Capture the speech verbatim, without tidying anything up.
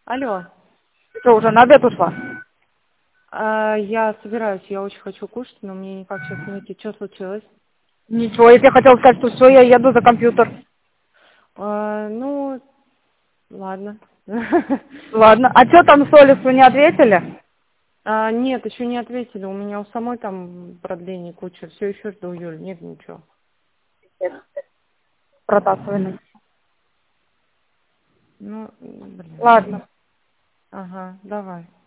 Алло. Что, уже на обед ушла? А, я собираюсь, я очень хочу кушать, но мне никак сейчас не найти. Что случилось? Ничего, я тебе хотела сказать, что все, я еду за компьютер. А, ну, ладно. Ладно. А что там с Олесу не ответили? А, нет, еще не ответили. У меня у самой там продление куча. Все еще жду, Юль. Нет ничего. Протасывали. Ну, блин. Ладно. Ага, давай.